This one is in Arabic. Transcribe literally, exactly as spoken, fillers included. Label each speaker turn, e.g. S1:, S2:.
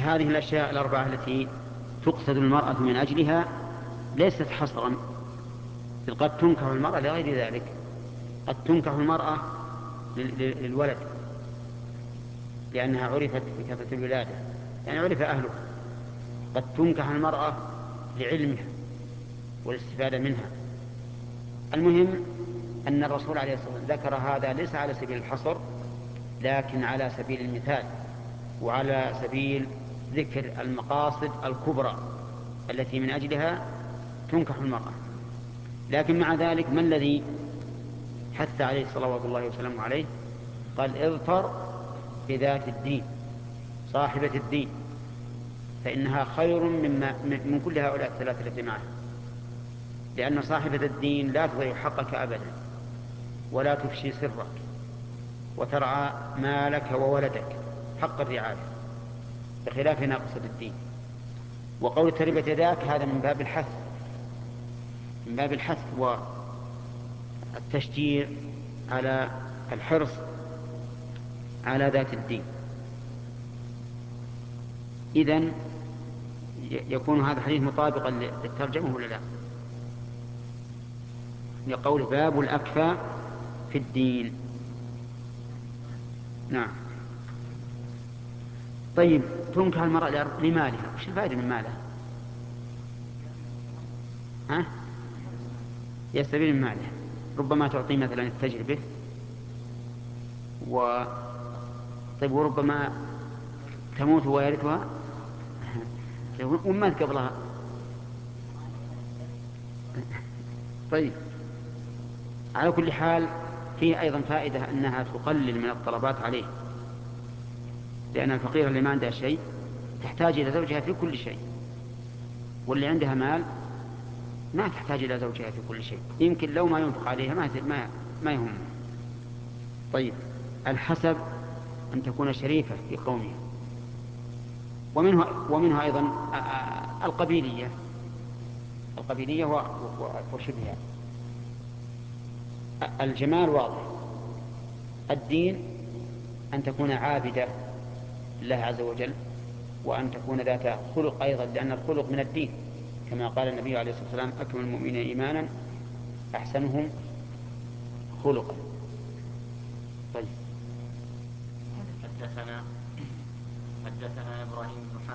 S1: هذه الأشياء الأربعة التي تقصد المرأة من أجلها ليست حصرا، بل قد تنكح المرأة لغير ذلك. قد تنكح المرأة للولد لأنها عرفت بكثرة الولادة، يعني عرف أهله. قد تنكح المرأة لعلمها والاستفادة منها. المهم أن الرسول عليه الصلاة والسلام ذكر هذا ليس على سبيل الحصر، لكن على سبيل المثال، وعلى سبيل ذكر المقاصد الكبرى التي من أجلها تنكح المرأة. لكن مع ذلك ما الذي حث عليه صلوات الله وسلامه عليه؟ قال اظفر بذات الدين، صاحبة الدين، فإنها خير مما من كل هؤلاء الثلاثة التي معها. لأن صاحبة الدين لا تضيع حقك أبدا، ولا تفشي سرك، وترعى مالك وولدك حق الرعاية، بخلاف ناقصة الدين. وقول تربت يداك هذا من باب الحث، من باب الحث والتشجيع على الحرص على ذات الدين. إذن يكون هذا الحديث مطابقا للترجمة ولا لا؟ يقول باب الأكفى في الدين. نعم. طيب، تنكح المرأة لمالها، وش الفائدة من مالها؟ ها؟ يستفيد من مالها، ربما تعطيه مثلا التجر به، و طيب وربما تموت ويرثها ومات قبلها. طيب، على كل حال فيه أيضا فائدة أنها تقلل من الطلبات عليه، لأن الفقيرة اللي ما عندها شيء تحتاج إلى زوجها في كل شيء، واللي عندها مال ما تحتاج إلى زوجها في كل شيء، يمكن لو ما ينفق عليها ما ما, ما يهم. طيب، الحسب أن تكون شريفة في قومها، ومنها, ومنها أيضا القبيلية، القبيلية وشبهها. الجمال واضح. الدين أن تكون عابدة لله عز وجل، وأن تكون ذات خلق أيضا، لأن الخلق من الدين، كما قال النبي عليه الصلاة والسلام أكمل المؤمنين إيمانا أحسنهم خلقا. طيب.
S2: حدثنا حدثنا إبراهيم بن